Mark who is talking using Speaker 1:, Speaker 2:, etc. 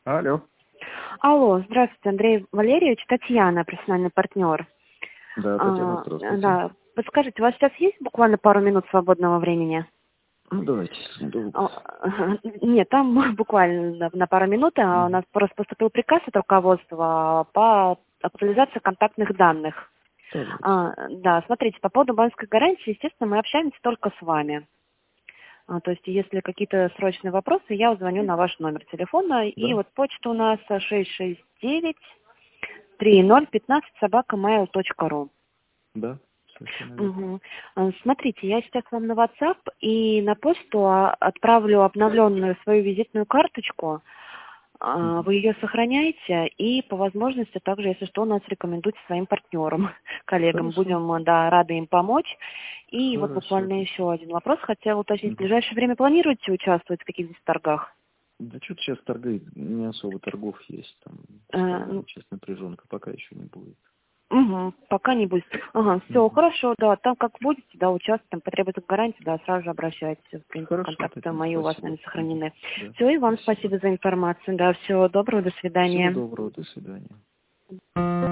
Speaker 1: Алло.
Speaker 2: Алло, здравствуйте, Андрей Валерьевич, Татьяна, профессиональный партнер.
Speaker 1: Да, Татьяна, здравствуйте.
Speaker 2: Да, подскажите, у вас сейчас есть буквально пару минут свободного времени?
Speaker 1: Ну, давайте, долго.
Speaker 2: Нет, там буквально на пару минут. У нас просто поступил приказ от руководства по актуализации контактных данных. Да, смотрите, по поводу банковской гарантии, естественно, мы общаемся только с вами. То есть, если какие-то срочные вопросы, я звоню на ваш номер телефона. И
Speaker 1: Да?
Speaker 2: вот почта у нас 669-3015@mail.ru.
Speaker 1: Да, совершенно верно.
Speaker 2: Смотрите, я сейчас вам на WhatsApp и на почту отправлю обновленную свою визитную карточку. Вы ее сохраняете и по возможности также, если что, у нас рекомендуйте своим партнерам, коллегам.
Speaker 1: Хорошо.
Speaker 2: Будем, да, рады им помочь. И вот
Speaker 1: Хорошо.
Speaker 2: буквально еще один вопрос. Хотела уточнить, в ближайшее время планируете участвовать в каких-то торгах?
Speaker 1: Да что-то сейчас торгай, не особо торгов есть. Там, сейчас напряженка пока еще не будет.
Speaker 2: Пока не будет. Все, хорошо, да. Там как будете, да, участвовать, там потребуется гарантия, да, сразу же обращайтесь. В принципе,
Speaker 1: Хорошо,
Speaker 2: контакты
Speaker 1: Татьяна,
Speaker 2: мои у вас,
Speaker 1: спасибо.
Speaker 2: наверное, сохранены.
Speaker 1: Да,
Speaker 2: Все, и вам
Speaker 1: спасибо.
Speaker 2: спасибо за информацию. Да, всего доброго, до
Speaker 1: Всего
Speaker 2: свидания.
Speaker 1: доброго, до свидания.